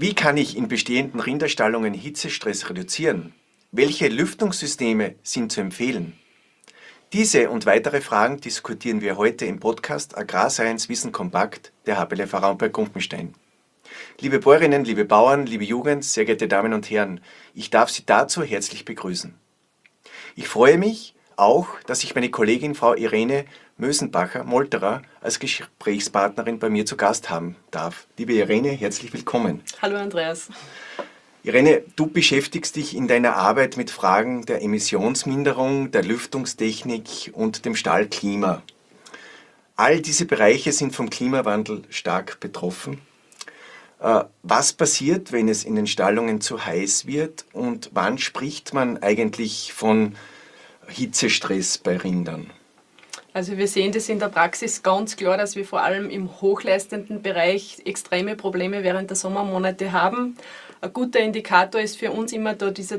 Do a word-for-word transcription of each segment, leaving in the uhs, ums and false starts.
Wie kann ich in bestehenden Rinderstallungen Hitzestress reduzieren? Welche Lüftungssysteme sind zu empfehlen? Diese und weitere Fragen diskutieren wir heute im Podcast Agrarscience Wissen Kompakt der H P L V Raumberg-Gumpenstein. Liebe Bäuerinnen, liebe Bauern, liebe Jugend, sehr geehrte Damen und Herren, ich darf Sie dazu herzlich begrüßen. Ich freue mich auch, dass ich meine Kollegin Frau Irene Mösenbacher-Molterer als Gesprächspartnerin bei mir zu Gast haben darf. Liebe Irene, herzlich willkommen. Hallo Andreas. Irene, du beschäftigst dich in deiner Arbeit mit Fragen der Emissionsminderung, der Lüftungstechnik und dem Stallklima. All diese Bereiche sind vom Klimawandel stark betroffen. Was passiert, wenn es in den Stallungen zu heiß wird, und wann spricht man eigentlich von Hitzestress bei Rindern? Also wir sehen das in der Praxis ganz klar, dass wir vor allem im hochleistenden Bereich extreme Probleme während der Sommermonate haben. Ein guter Indikator ist für uns immer da dieser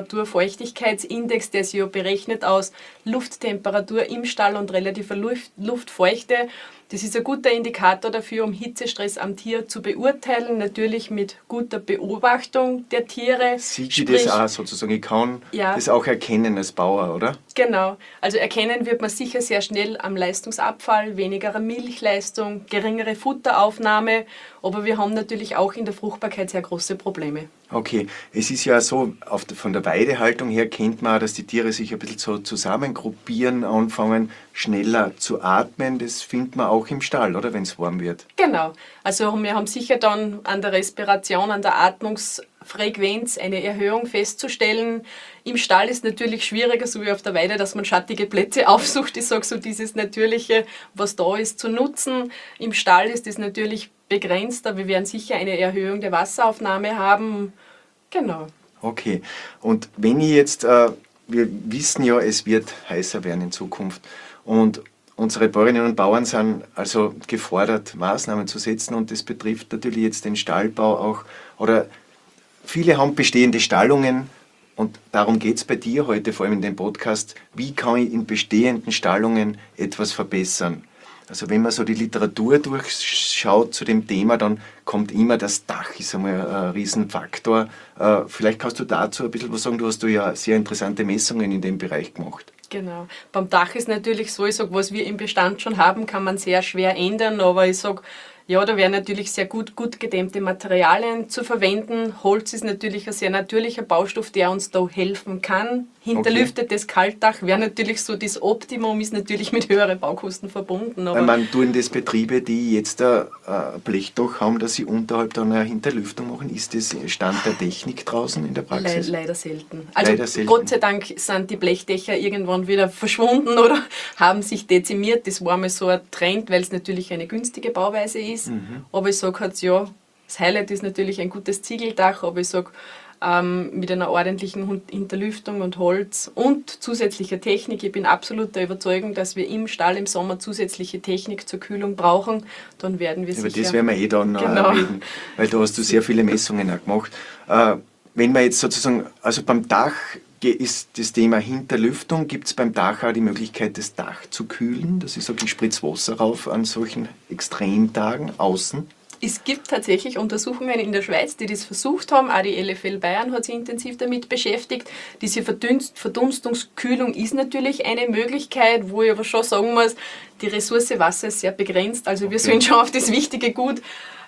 Temperatur-Feuchtigkeitsindex, der sich ja berechnet aus Lufttemperatur im Stall und relativer Luft, Luftfeuchte. Das ist ein guter Indikator dafür, um Hitzestress am Tier zu beurteilen, natürlich mit guter Beobachtung der Tiere. Sieht sie das auch sozusagen? Ich kann ja das auch erkennen als Bauer, oder? Genau. Also erkennen wird man sicher sehr schnell am Leistungsabfall, weniger Milchleistung, geringere Futteraufnahme, aber wir haben natürlich auch in der Fruchtbarkeit sehr große Probleme. Okay, es ist ja so, auf der, von der Weidehaltung her kennt man auch, dass die Tiere sich ein bisschen so zusammengruppieren, anfangen schneller zu atmen. Das findet man auch im Stall, oder, wenn es warm wird? Genau, also wir haben sicher dann an der Respiration, an der Atmungsfrequenz eine Erhöhung festzustellen. Im Stall ist natürlich schwieriger, so wie auf der Weide, dass man schattige Plätze aufsucht. Ich sage so, dieses Natürliche, was da ist, zu nutzen. Im Stall ist das natürlich begrenzt, aber wir werden sicher eine Erhöhung der Wasseraufnahme haben. Genau. Okay, und wenn ich jetzt, äh, wir wissen ja, es wird heißer werden in Zukunft, und unsere Bäuerinnen und Bauern sind also gefordert, Maßnahmen zu setzen, und das betrifft natürlich jetzt den Stallbau auch, oder viele haben bestehende Stallungen, und darum geht es bei dir heute, vor allem in dem Podcast, wie kann ich in bestehenden Stallungen etwas verbessern? Also wenn man so die Literatur durchschaut zu dem Thema, dann kommt immer das Dach, ist einmal ein Riesenfaktor. Vielleicht kannst du dazu ein bisschen was sagen, du hast ja sehr interessante Messungen in dem Bereich gemacht. Genau. Beim Dach ist natürlich so, ich sage, was wir im Bestand schon haben, kann man sehr schwer ändern, aber ich sage, ja, da wären natürlich sehr gut, gut gedämmte Materialien zu verwenden. Holz ist natürlich ein sehr natürlicher Baustoff, der uns da helfen kann. Hinterlüftetes okay. Kaltdach wäre natürlich so das Optimum, ist natürlich mit höheren Baukosten verbunden. Aber man tun das Betriebe, die jetzt ein Blechdach haben, dass sie unterhalb dann eine Hinterlüftung machen. Ist das Stand der Technik draußen in der Praxis? Le leider selten. Also leider selten. Gott sei Dank sind die Blechdächer irgendwann wieder verschwunden oder haben sich dezimiert. Das war mal so ein Trend, weil es natürlich eine günstige Bauweise ist. Mhm. Aber ich sage halt, ja, das Highlight ist natürlich ein gutes Ziegeldach, aber ich sage, ähm, mit einer ordentlichen Hinterlüftung und Holz und zusätzlicher Technik. Ich bin absolut der Überzeugung, dass wir im Stall im Sommer zusätzliche Technik zur Kühlung brauchen. Dann werden wir Über sicher... das werden wir eh dann genau. reden, weil da hast du sehr viele Messungen auch gemacht. Äh, wenn man jetzt sozusagen, also beim Dach ist das Thema Hinterlüftung, gibt es beim Dach auch die Möglichkeit, das Dach zu kühlen? Das ist so, ich spritze Wasser rauf an solchen Extremtagen außen. Es gibt tatsächlich Untersuchungen in der Schweiz, die das versucht haben. Auch die L F L Bayern hat sich intensiv damit beschäftigt. Diese Verdunst Verdunstungskühlung ist natürlich eine Möglichkeit, wo ich aber schon sagen muss, die Ressource Wasser ist sehr begrenzt. Also wir okay. sollen schon auf das wichtige Gut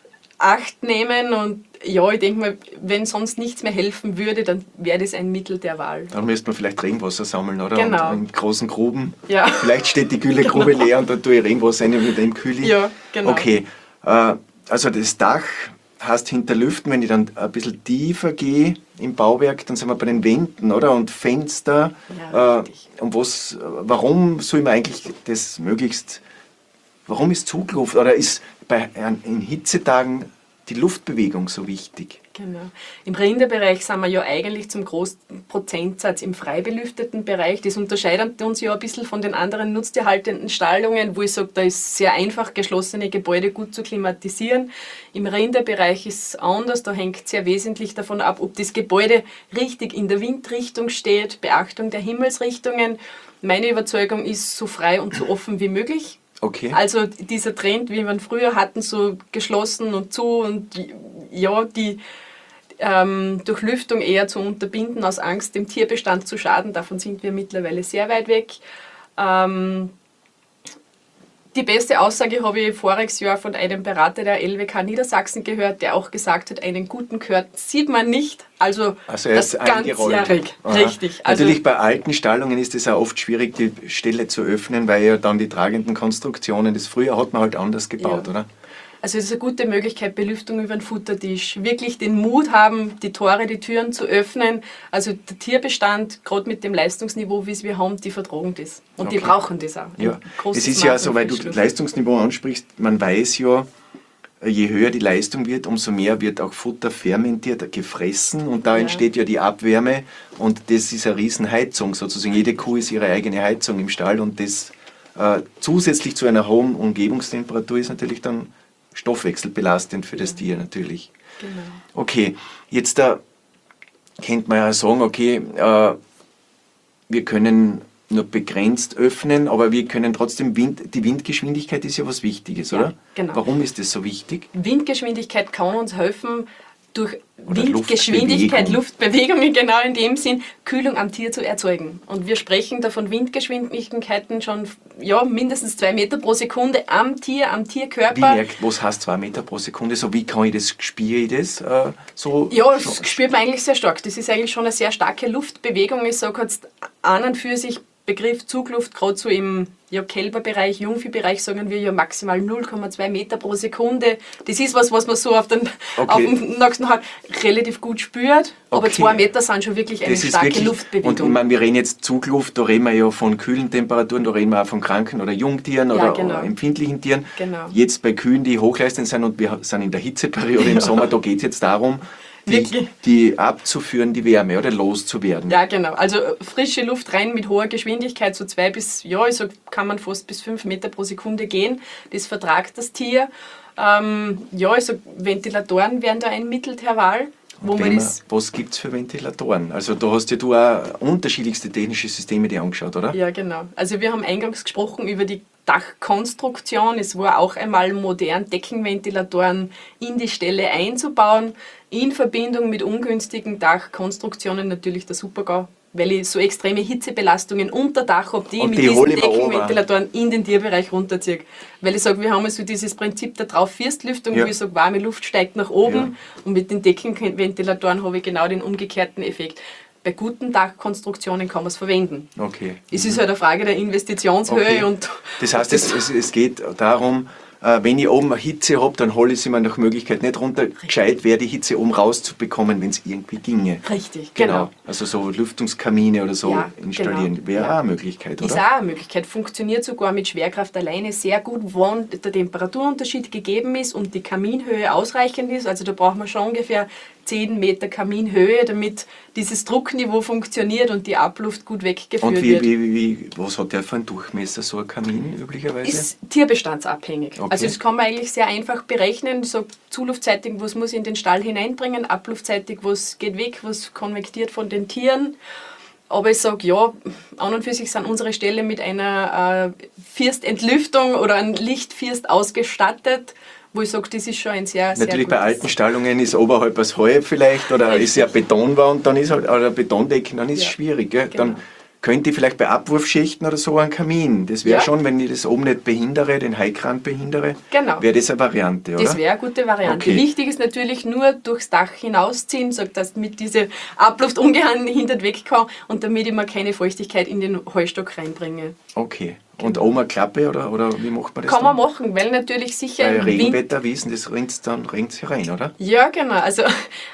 Acht nehmen, und ja, ich denke mal, wenn sonst nichts mehr helfen würde, dann wäre das ein Mittel der Wahl. Dann müsste man vielleicht Regenwasser sammeln, oder? Genau. Und in großen Gruben. Ja. Vielleicht steht die Gülegrube genau. leer und dann tue ich Regenwasser rein und mit dem kühle ich. Ja, genau. Okay, äh, also das Dach heißt Hinterlüften. Wenn ich dann ein bisschen tiefer gehe im Bauwerk, dann sind wir bei den Wänden, oder? Und Fenster. Ja, äh, und was, warum soll man eigentlich das möglichst, warum ist Zugluft, oder ist bei, in Hitzetagen die Luftbewegung so wichtig? Genau. Im Rinderbereich sind wir ja eigentlich zum großen Prozentsatz im frei belüfteten Bereich. Das unterscheidet uns ja ein bisschen von den anderen nutztierhaltenden Stallungen, wo ich sage, da ist sehr einfach, geschlossene Gebäude gut zu klimatisieren. Im Rinderbereich ist es anders, da hängt sehr wesentlich davon ab, ob das Gebäude richtig in der Windrichtung steht, Beachtung der Himmelsrichtungen. Meine Überzeugung ist, so frei und so offen wie möglich. Okay. Also dieser Trend, wie wir früher hatten, so geschlossen und zu und ja, die ähm, Durchlüftung eher zu unterbinden, aus Angst, dem Tierbestand zu schaden. Davon sind wir mittlerweile sehr weit weg. Ähm, Die beste Aussage habe ich voriges Jahr von einem Berater der L W K Niedersachsen gehört, der auch gesagt hat, einen guten Kurt sieht man nicht, also, also er das ist eingerollt. Ganzjährig. Richtig. Also natürlich bei alten Stallungen ist es auch oft schwierig, die Stelle zu öffnen, weil ja dann die tragenden Konstruktionen, das früher hat man halt anders gebaut, Ja. oder? Also es ist eine gute Möglichkeit, Belüftung über den Futtertisch. Wirklich den Mut haben, die Tore, die Türen zu öffnen. Also der Tierbestand, gerade mit dem Leistungsniveau, wie es wir haben, die vertragen das. Und Okay. die brauchen das auch. Ja, es ist ja so, weil du das Leistungsniveau ansprichst, man weiß ja, je höher die Leistung wird, umso mehr wird auch Futter fermentiert, gefressen und da Ja. entsteht ja die Abwärme und das ist eine Riesenheizung sozusagen. Jede Kuh ist ihre eigene Heizung im Stall und das äh, zusätzlich zu einer hohen Umgebungstemperatur ist natürlich dann stoffwechselbelastend für das Tier natürlich. Genau. Okay, jetzt da könnte man ja sagen, okay, äh, wir können nur begrenzt öffnen, aber wir können trotzdem, Wind, die Windgeschwindigkeit ist ja was Wichtiges, Ja, oder? genau. Warum ist das so wichtig? Windgeschwindigkeit kann uns helfen, durch Oder Windgeschwindigkeit, Luftbewegung. Luftbewegungen genau in dem Sinn, Kühlung am Tier zu erzeugen. Und wir sprechen da von Windgeschwindigkeiten schon ja, mindestens zwei Meter pro Sekunde am Tier, am Wie Tierkörper. merkt, was heißt zwei Meter pro Sekunde? So, wie kann ich das, spüre ich das? Äh, so Ja, schon- das spürt man eigentlich sehr stark. Das ist eigentlich schon eine sehr starke Luftbewegung. Ich sage jetzt an und für sich Begriff Zugluft, gerade so im ja, Kälberbereich, Jungviehbereich, sagen wir ja maximal null Komma zwei Meter pro Sekunde. Das ist was, was man so auf den, Okay. auf den nächsten Haut relativ gut spürt. Aber Okay. zwei Meter sind schon wirklich eine Das ist starke wirklich, Luftbewegung. und ich meine, wir reden jetzt Zugluft, da reden wir ja von kühlen Temperaturen, da reden wir auch von kranken oder Jungtieren Ja, oder, genau. oder empfindlichen Tieren. Genau. Jetzt bei Kühen, die hochleistend sind und wir sind in der Hitzeperiode im Sommer, da geht es jetzt darum, die, Wirklich? die abzuführen, die Wärme oder loszuwerden. Ja, genau. Also äh, frische Luft rein mit hoher Geschwindigkeit, so zwei bis, ja, ich sag, kann man fast bis fünf Meter pro Sekunde gehen. Das vertragt das Tier. Ähm, ja, also Ventilatoren wären da ein Mittelterval, wo Wenn man man, das. was gibt es für Ventilatoren? Also da hast ja du auch unterschiedlichste technische Systeme dir angeschaut, oder? Ja, genau. Also wir haben eingangs gesprochen über die Dachkonstruktion. Es war auch einmal modern, Deckenventilatoren in die Ställe einzubauen, in Verbindung mit ungünstigen Dachkonstruktionen natürlich der Super-GAU, weil ich so extreme Hitzebelastungen unter Dach habe, die ich Und mit die diesen hole ich mir Deckenventilatoren in den Tierbereich runterziehe. Weil ich sage, wir haben also dieses Prinzip der Drauf-Firstlüftung, Ja. wo ich sage, warme Luft steigt nach oben Ja. und mit den Deckenventilatoren habe ich genau den umgekehrten Effekt. Bei guten Dachkonstruktionen kann man es verwenden. Okay. Es ist halt eine Frage der Investitionshöhe Okay. und Das heißt, es, es, es geht darum, äh, wenn ich oben eine Hitze habe, dann hole ich sie mir nach Möglichkeit nicht runter. Gescheit wäre die Hitze oben rauszubekommen, wenn es irgendwie ginge. richtig, Genau. genau. Also so Lüftungskamine oder so Ja, installieren genau. wäre Ja. auch eine Möglichkeit, Ist oder? auch eine Möglichkeit. Funktioniert sogar mit Schwerkraft alleine sehr gut, wenn der Temperaturunterschied gegeben ist und die Kaminhöhe ausreichend ist. Also da braucht man schon ungefähr zehn Meter Kaminhöhe, damit dieses Druckniveau funktioniert und die Abluft gut weggeführt Und wie, wird. wie, wie, wie, was hat der für einen Durchmesser, so ein Kamin üblicherweise? Ist tierbestandsabhängig. Okay. Also das kann man eigentlich sehr einfach berechnen. So zuluftseitig, was muss ich in den Stall hineinbringen, abluftseitig, was geht weg, was konvektiert von den Tieren. Aber ich sage, ja, an und für sich sind unsere Ställe mit einer äh, Firstentlüftung oder einem Lichtfirst ausgestattet, wo ich sage, das ist schon ein sehr, sehr Natürlich bei gutes- alten Stallungen ist oberhalb das Heu vielleicht oder Richtig. ist ja Betonwand, dann ist halt, oder Betondecken, dann ist es Ja. schwierig. Gell? Genau. Dann könnte ich vielleicht bei Abwurfschichten oder so einen Kamin. Das wäre Ja. schon, wenn ich das oben nicht behindere, den Heikran behindere, Genau. wäre das eine Variante, oder? Das wäre eine gute Variante. Okay. Wichtig ist natürlich nur durchs Dach hinausziehen, so dass mit diese Abluft ungehindert weg kann und damit ich mir keine Feuchtigkeit in den Heustock reinbringe. Okay. Und oben eine Klappe oder, oder wie macht man das Kann dann? man machen, weil natürlich sicher Bei im Wind- Regenwetter, wie ist denn das, rinnt dann rinnt's hier rein, oder? Ja, genau. Also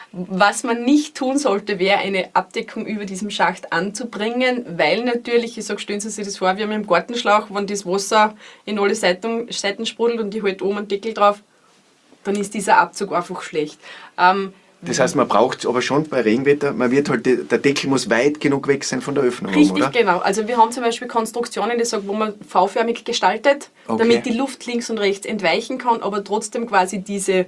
was man nicht tun sollte, wäre eine Abdeckung über diesem Schacht anzubringen, weil natürlich, ich sage, stellen Sie sich das vor, wir haben im Gartenschlauch, wenn das Wasser in alle Seiten, Seiten sprudelt und ich halte oben einen Deckel drauf, dann ist dieser Abzug einfach schlecht. Ähm, Das heißt, man braucht aber schon bei Regenwetter, man wird halt, der Deckel muss weit genug weg sein von der Öffnung, oben, Richtig, oder? genau. Also wir haben zum Beispiel Konstruktionen, die sagen, wo man V-förmig gestaltet, Okay. damit die Luft links und rechts entweichen kann, aber trotzdem quasi diese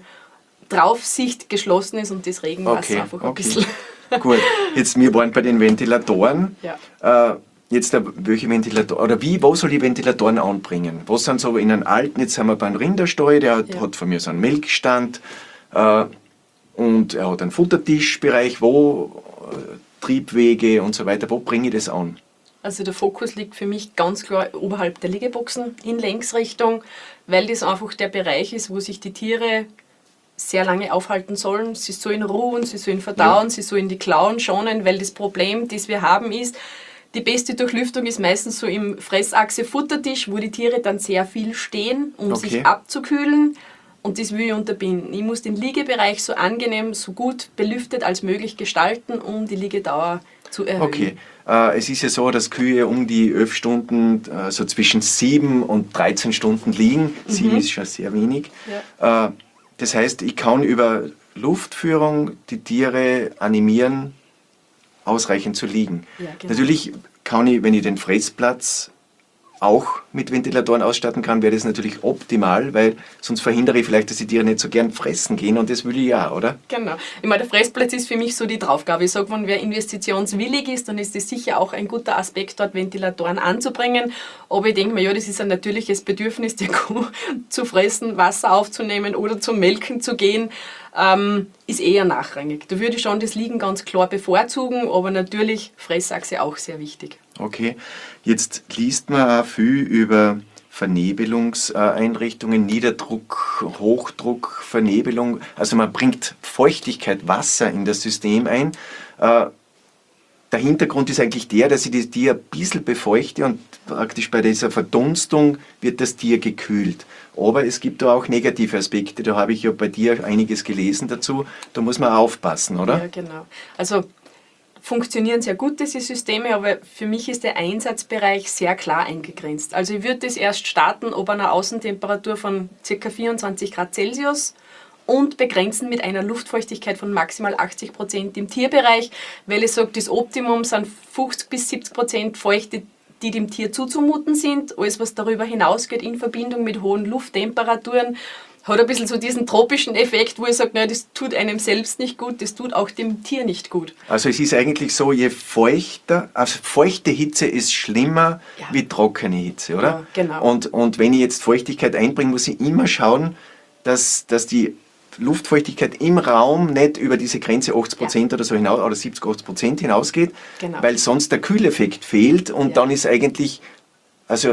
Draufsicht geschlossen ist und das Regenwasser Okay, einfach ein okay. bisschen... Gut, jetzt wir waren bei den Ventilatoren. Ja. Äh, jetzt äh, welche Ventilatoren, oder wie, wo soll ich Ventilatoren anbringen? Was sind so in einem alten, jetzt sind wir beim Rinderstall, der hat, Ja. hat von mir so einen Melkstand. Äh, und er hat einen Futtertischbereich, wo äh, Triebwege und so weiter, wo bringe ich das an? Also der Fokus liegt für mich ganz klar oberhalb der Liegeboxen in Längsrichtung, weil das einfach der Bereich ist, wo sich die Tiere sehr lange aufhalten sollen. Sie sollen ruhen, sie sollen verdauen, ja. sie sollen die Klauen schonen, weil das Problem, das wir haben, ist, die beste Durchlüftung ist meistens so im Fressachse-Futtertisch, wo die Tiere dann sehr viel stehen, um okay. sich abzukühlen. Und das will ich unterbinden. Ich muss den Liegebereich so angenehm, so gut belüftet als möglich gestalten, um die Liegedauer zu erhöhen. Okay. Äh, es ist ja so, dass Kühe um die elf Stunden, äh, so zwischen sieben und dreizehn Stunden liegen. Mhm. sieben ist schon sehr wenig. Ja. Äh, das heißt, ich kann über Luftführung die Tiere animieren, ausreichend zu liegen. Ja, genau. Natürlich kann ich, wenn ich den Fressplatz auch mit Ventilatoren ausstatten kann, wäre das natürlich optimal, weil sonst verhindere ich vielleicht, dass die Tiere nicht so gern fressen gehen und das will ich ja, oder? Genau. Ich meine, der Fressplatz ist für mich so die Draufgabe. Ich sage, wenn wer investitionswillig ist, dann ist das sicher auch ein guter Aspekt, dort Ventilatoren anzubringen. Aber ich denke mir, ja, das ist ein natürliches Bedürfnis der Kuh, zu fressen, Wasser aufzunehmen oder zum Melken zu gehen, ähm, ist eher nachrangig. Da würde ich schon das Liegen ganz klar bevorzugen, aber natürlich Fressachse auch sehr wichtig. Okay, jetzt liest man auch viel über Vernebelungseinrichtungen, Niederdruck, Hochdruck, Vernebelung. Also man bringt Feuchtigkeit, Wasser in das System ein. Der Hintergrund ist eigentlich der, dass ich das Tier ein bisschen befeuchte und praktisch bei dieser Verdunstung wird das Tier gekühlt. Aber es gibt da auch negative Aspekte, da habe ich ja bei dir einiges gelesen dazu. Da muss man aufpassen, oder? Ja, genau. Also funktionieren sehr gut, diese Systeme, aber für mich ist der Einsatzbereich sehr klar eingegrenzt. Also ich würde das erst starten ob einer Außentemperatur von ca. vierundzwanzig Grad Celsius und begrenzen mit einer Luftfeuchtigkeit von maximal achtzig Prozent im Tierbereich, weil ich sage, das Optimum sind fünfzig bis siebzig Prozent Feuchte, die dem Tier zuzumuten sind. Alles, was darüber hinausgeht in Verbindung mit hohen Lufttemperaturen, hat ein bisschen so diesen tropischen Effekt, wo ich sage, naja, das tut einem selbst nicht gut, das tut auch dem Tier nicht gut. Also es ist eigentlich so, je feuchter, also feuchte Hitze ist schlimmer ja. wie trockene Hitze, oder? Ja, genau. Und, und wenn ich jetzt Feuchtigkeit einbringe, muss ich immer schauen, dass, dass die Luftfeuchtigkeit im Raum nicht über diese Grenze achtzig Prozent ja. oder so hinaus, oder siebzig, achtzig Prozent hinausgeht, genau. weil sonst der Kühleffekt fehlt und ja. dann ist eigentlich, also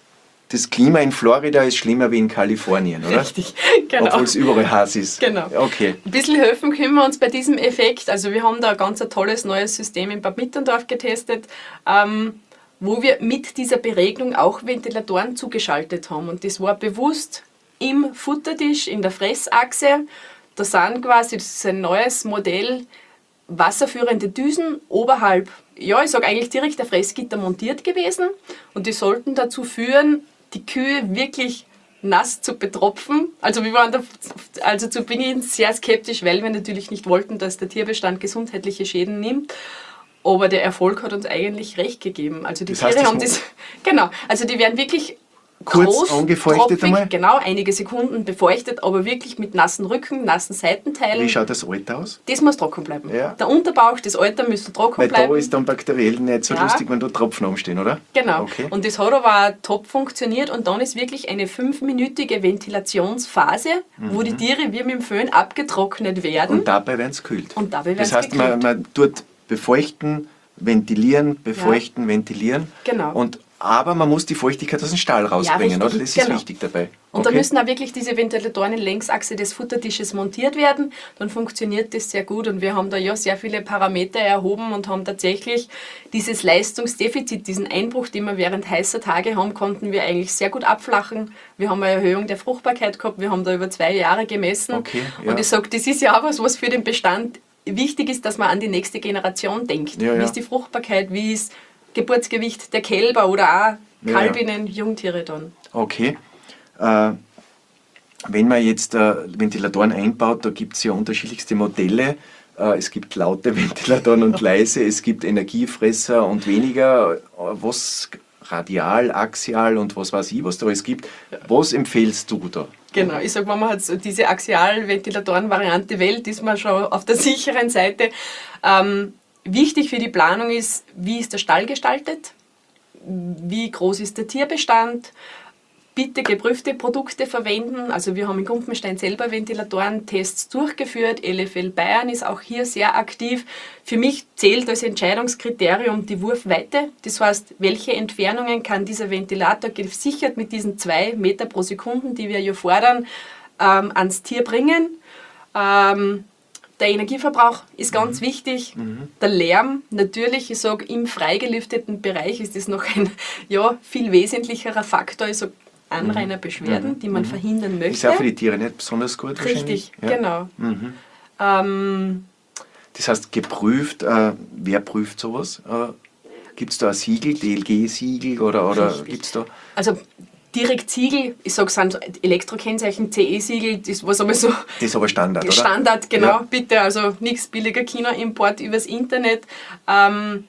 das Klima in Florida ist schlimmer wie in Kalifornien, oder? Richtig, genau. Obwohl es überall heiß ist. Genau. Okay. Ein bisschen helfen können wir uns bei diesem Effekt. Also wir haben da ein ganz ein tolles neues System in Bad Mitterndorf getestet, ähm, wo wir mit dieser Beregnung auch Ventilatoren zugeschaltet haben. Und das war bewusst im Futtertisch, in der Fressachse. Da sind quasi, das ist ein neues Modell, wasserführende Düsen oberhalb, ja, ich sage eigentlich direkt der Fressgitter montiert gewesen. Und die sollten dazu führen, die Kühe wirklich nass zu betropfen. Also wir waren da, also zu Beginn sehr skeptisch, weil wir natürlich nicht wollten, dass der Tierbestand gesundheitliche Schäden nimmt. Aber der Erfolg hat uns eigentlich recht gegeben. Also die das heißt, Tiere das haben das, genau, also die werden wirklich kurz groß, angefeuchtet tropfig, einmal? Genau, einige Sekunden befeuchtet, aber wirklich mit nassen Rücken, nassen Seitenteilen. Wie schaut das Alter aus? Das muss trocken bleiben. Ja. Der Unterbauch, das Alter müsste trocken Weil bleiben. da ist dann bakteriell nicht so ja. lustig, wenn da Tropfen umstehen, oder? Genau. Okay. Und das hat aber auch top funktioniert und dann ist wirklich eine fünfminütige Ventilationsphase, mhm. wo die Tiere wie mit dem Föhn abgetrocknet werden. Und dabei werden sie kühlt. Und dabei werden das heißt, man, man tut befeuchten, ventilieren, befeuchten, ja. ventilieren. Genau. Und aber man muss die Feuchtigkeit aus dem Stall rausbringen, ja, oder? Das ist genau. wichtig dabei. Und okay. da müssen auch wirklich diese Ventilatoren in Längsachse des Futtertisches montiert werden. Dann funktioniert das sehr gut. Und wir haben da ja sehr viele Parameter erhoben und haben tatsächlich dieses Leistungsdefizit, diesen Einbruch, den wir während heißer Tage haben, konnten wir eigentlich sehr gut abflachen. Wir haben eine Erhöhung der Fruchtbarkeit gehabt. Wir haben da über zwei Jahre gemessen. Okay, ja. Und ich sage, das ist ja auch was, was für den Bestand wichtig ist, dass man an die nächste Generation denkt. Ja, wie ja. ist die Fruchtbarkeit, wie ist Geburtsgewicht der Kälber oder auch Kalbinnen, ja, ja. Jungtiere dann. Okay. Äh, wenn man jetzt äh, Ventilatoren einbaut, da gibt es ja unterschiedlichste Modelle. Äh, es gibt laute Ventilatoren und leise, es gibt Energiefresser und weniger. Was radial, axial und was weiß ich, was da alles gibt. Was empfehlst du da? Genau, ich sage, wenn man halt so diese Axial-Ventilatoren-Variante wählt, ist man schon auf der sicheren Seite. Ähm, wichtig für die Planung ist, wie ist der Stall gestaltet? Wie groß ist der Tierbestand? bitte geprüfte Produkte verwenden. Also wir haben in Gumpenstein selber Ventilatorentests durchgeführt. L F L Bayern ist auch hier sehr aktiv. Für mich zählt als Entscheidungskriterium die Wurfweite. Das heißt, welche Entfernungen kann dieser Ventilator gesichert mit diesen zwei Meter pro Sekunde, die wir hier fordern, ähm, ans Tier bringen. Ähm, Der Energieverbrauch ist ganz mhm. wichtig. Mhm. Der Lärm, natürlich, ich sage, im freigelüfteten Bereich ist das noch ein ja, viel wesentlicherer Faktor. Ich sage, Anrainerbeschwerden, mhm. die man mhm. verhindern möchte. Ist auch für die Tiere nicht besonders gut Richtig, ja. genau. Mhm. Ähm, das heißt, geprüft, äh, wer prüft sowas? Äh, gibt es da ein Siegel, D L G-Siegel oder, oder gibt es da... Also direkt Siegel, ich sage, sind Elektrokennzeichen, C E-Siegel, das war sowieso... Das ist aber Standard, oder? Standard, genau, ja. bitte, also nichts billiger China-Import übers Internet. Ähm,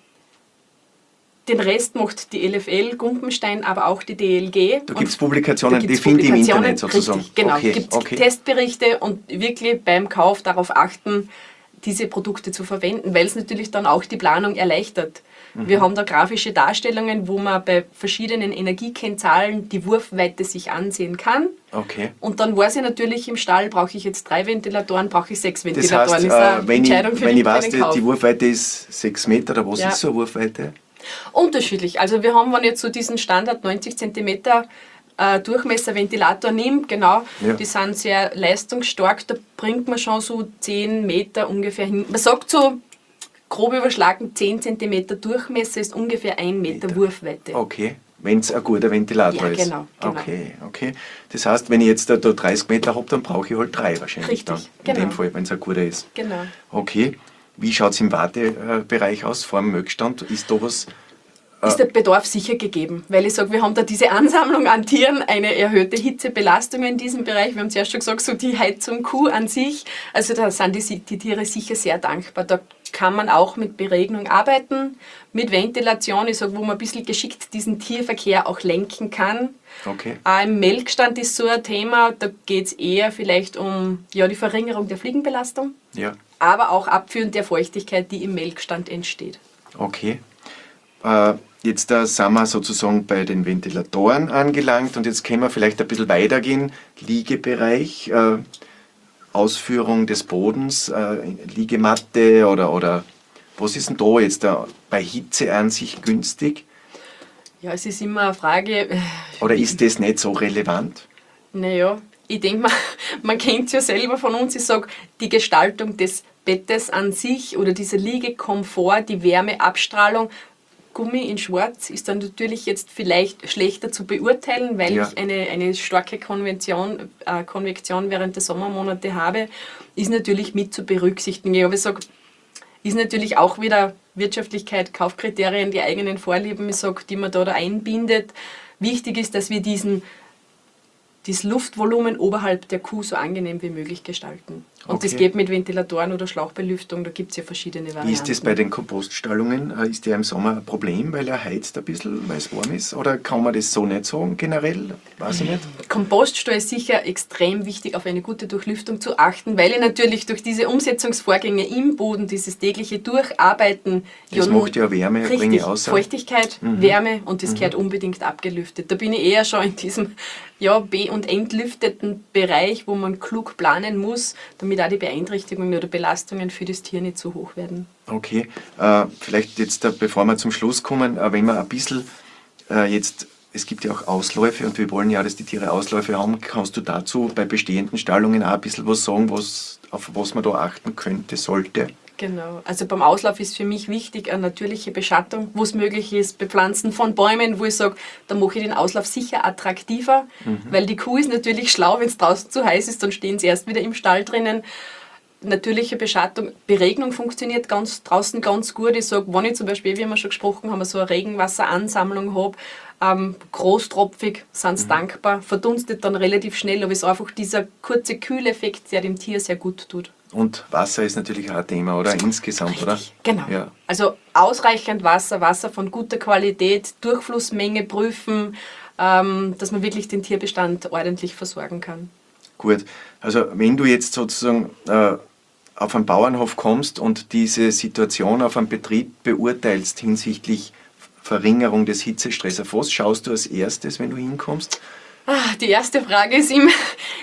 den Rest macht die L F L, Gumpenstein, aber auch die D L G. Da gibt es Publikationen, die finde ich im Internet sozusagen. Richtig, genau, okay, gibt es okay. Testberichte und wirklich beim Kauf darauf achten, diese Produkte zu verwenden, weil es natürlich dann auch die Planung erleichtert. Mhm. Wir haben da grafische Darstellungen, wo man bei verschiedenen Energiekennzahlen die Wurfweite sich ansehen kann. Okay. Und dann weiß ich natürlich im Stall, brauche ich jetzt drei Ventilatoren, brauche ich sechs Ventilatoren. Das heißt, ist äh, wenn, ich, wenn ich weiß, die, die Wurfweite ist sechs Meter, oder was ja. ist so eine Wurfweite? Unterschiedlich. Also wir haben, wenn jetzt so diesen Standard neunzig Zentimeter äh, Durchmesser Ventilator nimmt, genau, ja. die sind sehr leistungsstark, da bringt man schon so zehn Meter ungefähr hin. Man sagt so, grob überschlagen, zehn Zentimeter Durchmesser ist ungefähr ein Meter, Meter. Wurfweite. Okay, wenn es ein guter Ventilator ja, ist. Genau, genau. Okay, okay. Das heißt, wenn ich jetzt da, da dreißig Meter habe, dann brauche ich halt drei wahrscheinlich. Richtig, dann, in genau. dem Fall, wenn es ein guter ist. Genau. Okay. Wie schaut es im Wartebereich aus, vor dem Möckstand? Ist da was? Äh ist der Bedarf sicher gegeben, weil ich sage, wir haben da diese Ansammlung an Tieren, eine erhöhte Hitzebelastung in diesem Bereich. Wir haben zuerst schon gesagt, so die Heizung Kuh an sich, also da sind die, die Tiere sicher sehr dankbar. Da kann man auch mit Beregnung arbeiten, mit Ventilation, ich sage, wo man ein bisschen geschickt diesen Tierverkehr auch lenken kann. Okay. Auch im Melkstand ist so ein Thema, da geht es eher vielleicht um ja, die Verringerung der Fliegenbelastung. Ja. Aber auch Abführen der Feuchtigkeit, die im Melkstand entsteht. Okay. Äh, jetzt äh, sind wir sozusagen bei den Ventilatoren angelangt und jetzt können wir vielleicht ein bisschen weitergehen. Liegebereich, äh, Ausführung des Bodens, äh, Liegematte oder, oder was ist denn da jetzt da bei Hitze an sich günstig? Ja, es ist immer eine Frage. Oder ist das nicht so relevant? Naja, ich denke mal, man kennt es ja selber von uns, ich sage, die Gestaltung des Bettes an sich oder dieser Liegekomfort, die Wärmeabstrahlung, Gummi in Schwarz ist dann natürlich jetzt vielleicht schlechter zu beurteilen, weil ja. ich eine, eine starke Konvention, äh, Konvektion während der Sommermonate habe, ist natürlich mit zu berücksichtigen. Ich habe gesagt, ist natürlich auch wieder Wirtschaftlichkeit, Kaufkriterien, die eigenen Vorlieben, ich sag, die man da, da einbindet. Wichtig ist, dass wir diesen das Luftvolumen oberhalb der Kuh so angenehm wie möglich gestalten. Und okay. das geht mit Ventilatoren oder Schlauchbelüftung, da gibt es ja verschiedene Varianten. Wie ist das bei den Kompoststallungen? Ist der im Sommer ein Problem, weil er heizt ein bisschen, weil es warm ist? Oder kann man das so nicht sagen generell? Weiß ich nicht. Kompoststall ist sicher extrem wichtig, auf eine gute Durchlüftung zu achten, weil ich natürlich durch diese Umsetzungsvorgänge im Boden, dieses tägliche Durcharbeiten... Das ja, macht ja Wärme, richtig, bringe ich aus. Feuchtigkeit, mhm. Wärme und das mhm. gehört unbedingt abgelüftet. Da bin ich eher schon in diesem ja, be- und entlüfteten Bereich, wo man klug planen muss, damit auch die Beeinträchtigungen oder Belastungen für das Tier nicht so hoch werden. Okay, äh, vielleicht jetzt, äh, bevor wir zum Schluss kommen, äh, wenn wir ein bisschen äh, jetzt, es gibt ja auch Ausläufe und wir wollen ja, dass die Tiere Ausläufe haben, kannst du dazu bei bestehenden Stallungen auch ein bisschen was sagen, was, auf was man da achten könnte, sollte? Genau, also beim Auslauf ist für mich wichtig eine natürliche Beschattung, wo es möglich ist, Bepflanzen von Bäumen, wo ich sage, da mache ich den Auslauf sicher attraktiver, mhm. weil die Kuh ist natürlich schlau, wenn es draußen zu heiß ist, dann stehen sie erst wieder im Stall drinnen. Natürliche Beschattung, Beregnung funktioniert ganz, draußen ganz gut. Ich sage, wenn ich zum Beispiel, wie wir schon gesprochen haben, so eine Regenwasseransammlung habe, ähm, großtropfig, sind sie mhm. dankbar, verdunstet dann relativ schnell, aber es ist einfach dieser kurze Kühleffekt, der dem Tier sehr gut tut. Und Wasser ist natürlich auch ein Thema, oder? Insgesamt, richtig, oder? Genau. Ja. Also ausreichend Wasser, Wasser von guter Qualität, Durchflussmenge prüfen, ähm, dass man wirklich den Tierbestand ordentlich versorgen kann. Gut, also wenn du jetzt sozusagen äh, auf einen Bauernhof kommst und diese Situation auf einem Betrieb beurteilst hinsichtlich Verringerung des Hitzestresses, auf was schaust du als erstes, wenn du hinkommst? Ah, die erste Frage ist immer,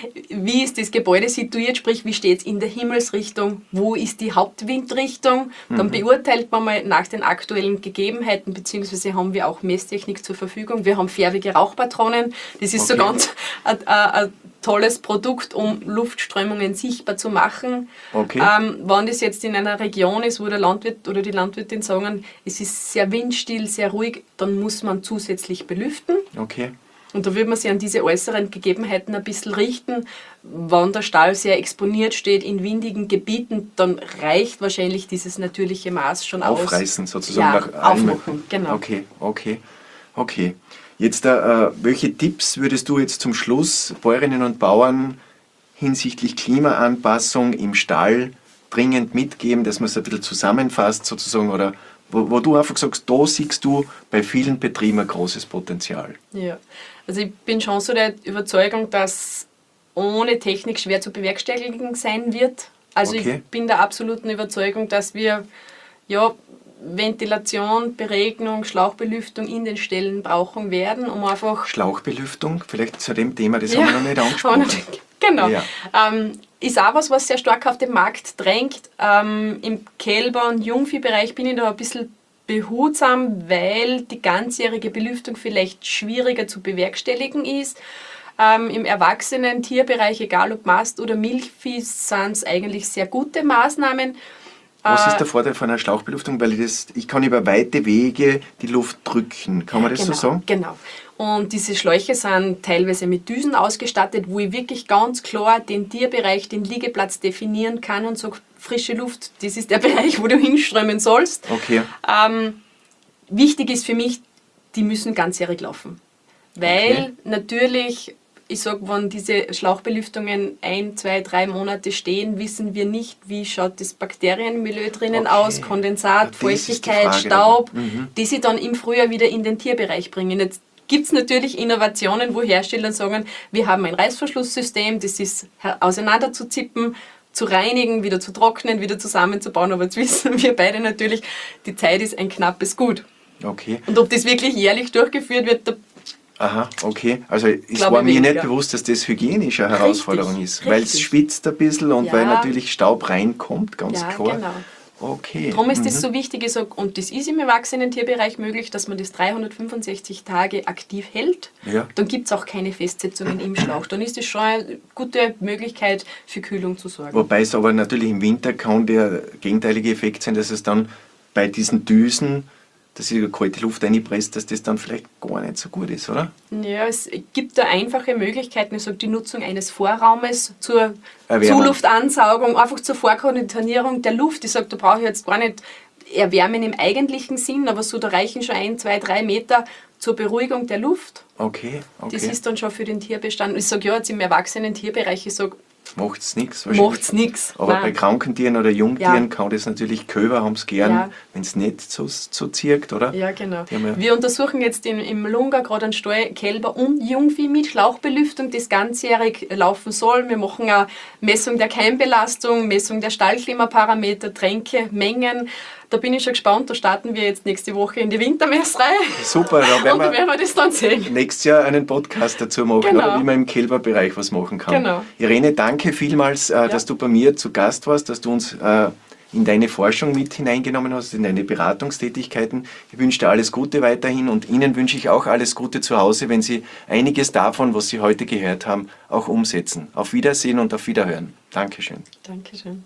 wie ist das Gebäude situiert, sprich, wie steht es in der Himmelsrichtung, wo ist die Hauptwindrichtung? Dann mhm. beurteilt man mal nach den aktuellen Gegebenheiten, beziehungsweise haben wir auch Messtechnik zur Verfügung. Wir haben färbige Rauchpatronen, das ist okay. so ganz ein, ein tolles Produkt, um Luftströmungen sichtbar zu machen. Okay. Ähm, wenn das jetzt in einer Region ist, wo der Landwirt oder die Landwirtin sagen, es ist sehr windstill, sehr ruhig, dann muss man zusätzlich belüften. Okay. Und da würde man sich an diese äußeren Gegebenheiten ein bisschen richten. Wenn der Stall sehr exponiert steht in windigen Gebieten, dann reicht wahrscheinlich dieses natürliche Maß schon aus. Aufreißen sozusagen. Ja, nach aufmachen, genau. Okay, okay, okay. Jetzt, äh, welche Tipps würdest du jetzt zum Schluss Bäuerinnen und Bauern hinsichtlich Klimaanpassung im Stall dringend mitgeben, dass man es ein bisschen zusammenfasst sozusagen, oder wo, wo du einfach sagst, da siehst du bei vielen Betrieben ein großes Potenzial? Ja, also ich bin schon so der Überzeugung, dass ohne Technik schwer zu bewerkstelligen sein wird. Also okay. ich bin der absoluten Überzeugung, dass wir ja, Ventilation, Beregnung, Schlauchbelüftung in den Ställen brauchen werden, um einfach... Schlauchbelüftung, vielleicht zu dem Thema, das ja, haben wir noch nicht angesprochen. Genau. Ja. Ähm, ist auch was, was sehr stark auf den Markt drängt. Ähm, Im Kälber- und Jungviehbereich bin ich da ein bisschen behutsam, weil die ganzjährige Belüftung vielleicht schwieriger zu bewerkstelligen ist. Ähm, Im erwachsenen Tierbereich, egal ob Mast- oder Milchvieh, sind es eigentlich sehr gute Maßnahmen. Was ist der Vorteil von einer Schlauchbelüftung? Weil ich, das, ich kann über weite Wege die Luft drücken. Kann man das genau, so sagen? Genau. Und diese Schläuche sind teilweise mit Düsen ausgestattet, wo ich wirklich ganz klar den Tierbereich, den Liegeplatz definieren kann und sage, frische Luft, das ist der Bereich, wo du hinströmen sollst. Okay. Ähm, wichtig ist für mich, die müssen ganzjährig laufen. Weil okay. natürlich... Ich sage, wenn diese Schlauchbelüftungen ein, zwei, drei Monate stehen, wissen wir nicht, wie schaut das Bakterienmilieu drinnen okay. aus, Kondensat, ja, Feuchtigkeit, Staub, mhm. die sie dann im Frühjahr wieder in den Tierbereich bringen. Jetzt gibt es natürlich Innovationen, wo Hersteller sagen, wir haben ein Reißverschlusssystem, das ist auseinanderzuzippen, zu reinigen, wieder zu trocknen, wieder zusammenzubauen, aber jetzt wissen wir beide natürlich, die Zeit ist ein knappes Gut. Okay. Und ob das wirklich jährlich durchgeführt wird, da Aha, okay. Also es war mir nicht bewusst, dass das hygienisch eine Herausforderung richtig, ist, richtig. Weil es schwitzt ein bisschen und ja. weil natürlich Staub reinkommt, ganz ja, klar. Genau. Okay. Darum ist mhm. das so wichtig, ich sag, und das ist im Erwachsenen-Tierbereich möglich, dass man das dreihundertfünfundsechzig Tage aktiv hält. Ja. Dann gibt es auch keine Festsetzungen im Schlauch. Dann ist das schon eine gute Möglichkeit, für Kühlung zu sorgen. Wobei es aber natürlich im Winter kann der gegenteilige Effekt sein, dass es dann bei diesen Düsen, dass sie kalte Luft reinpresst, dass das dann vielleicht gar nicht so gut ist, oder? Ja, es gibt da einfache Möglichkeiten. Ich sage, die Nutzung eines Vorraumes zur Erwärmung. Zuluftansaugung, einfach zur Vorkonditionierung der Luft. Ich sage, da brauche ich jetzt gar nicht erwärmen im eigentlichen Sinn, aber so, da reichen schon ein, zwei, drei Meter zur Beruhigung der Luft. Okay, okay. Das ist dann schon für den Tierbestand. Ich sage, ja, jetzt im erwachsenen Tierbereich, ich sage, macht es nichts Macht's nichts. Aber Nein. bei kranken Tieren oder Jungtieren ja. kann das natürlich, Köber haben es gern, ja. wenn es nicht so, so zirkt, oder? Ja, genau. Ja wir untersuchen jetzt in, im Lunga gerade einen Stall Kälber und Jungvieh mit Schlauchbelüftung, das ganzjährig laufen soll. Wir machen eine Messung der Keimbelastung, Messung der Stallklimaparameter, Tränke, Mengen. Da bin ich schon gespannt, da starten wir jetzt nächste Woche in die Wintermessreihe. Super, da werden, und da werden wir das dann sehen. Nächstes Jahr einen Podcast dazu machen, genau. oder, wie man im Kälberbereich was machen kann. Genau. Irene, danke vielmals, äh, ja. dass du bei mir zu Gast warst, dass du uns äh, in deine Forschung mit hineingenommen hast, in deine Beratungstätigkeiten. Ich wünsche dir alles Gute weiterhin und Ihnen wünsche ich auch alles Gute zu Hause, wenn Sie einiges davon, was Sie heute gehört haben, auch umsetzen. Auf Wiedersehen und auf Wiederhören. Dankeschön. Dankeschön.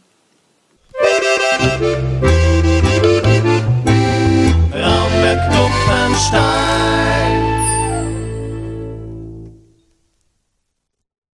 Raumberg Kuppenstein.